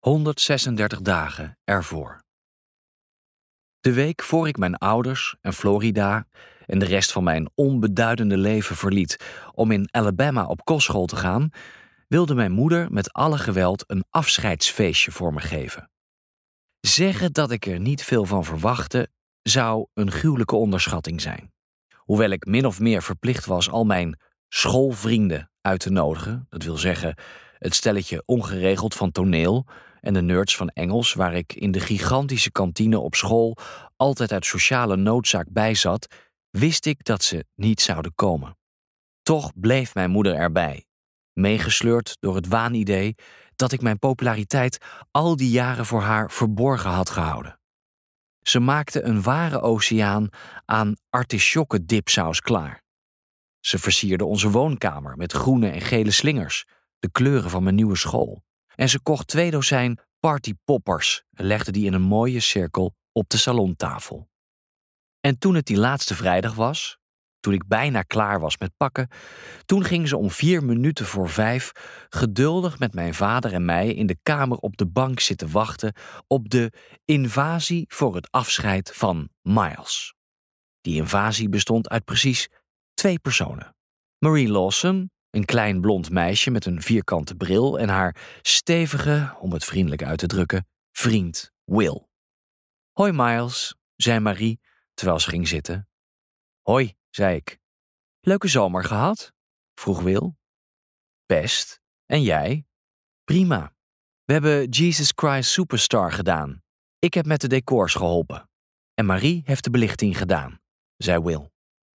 136 dagen ervoor. De week voor ik mijn ouders en Florida en de rest van mijn onbeduidende leven verliet om in Alabama op kostschool te gaan, wilde mijn moeder met alle geweld een afscheidsfeestje voor me geven. Zeggen dat ik er niet veel van verwachtte, zou een gruwelijke onderschatting zijn. Hoewel ik min of meer verplicht was al mijn schoolvrienden uit te nodigen, dat wil zeggen het stelletje ongeregeld van toneel en de nerds van Engels, waar ik in de gigantische kantine op school altijd uit sociale noodzaak bij zat, wist ik dat ze niet zouden komen. Toch bleef mijn moeder erbij, meegesleurd door het waanidee dat ik mijn populariteit al die jaren voor haar verborgen had gehouden. Ze maakte een ware oceaan aan artisjokkendipsaus klaar. Ze versierde onze woonkamer met groene en gele slingers, de kleuren van mijn nieuwe school. En ze kocht 2 dozijn partypoppers en legde die in een mooie cirkel op de salontafel. En toen het die laatste vrijdag was, toen ik bijna klaar was met pakken, toen ging ze om 4:05 geduldig met mijn vader en mij in de kamer op de bank zitten wachten op de invasie voor het afscheid van Miles. Die invasie bestond uit precies 2 personen. Marie Lawson, een klein blond meisje met een vierkante bril en haar stevige, om het vriendelijk uit te drukken, vriend Will. Hoi Miles, zei Marie, terwijl ze ging zitten. Hoi, zei ik. Leuke zomer gehad? Vroeg Will. Best. En jij? Prima. We hebben Jesus Christ Superstar gedaan. Ik heb met de decors geholpen. En Marie heeft de belichting gedaan, zei Will.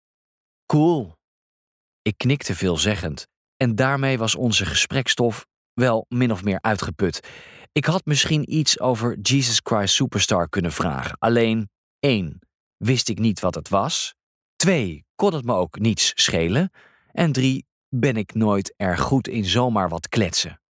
Cool. Ik knikte veelzeggend en daarmee was onze gesprekstof wel min of meer uitgeput. Ik had misschien iets over Jesus Christ Superstar kunnen vragen. Alleen 1. Wist ik niet wat het was. 2. Kon het me ook niets schelen. En 3. Ben ik nooit erg goed in zomaar wat kletsen.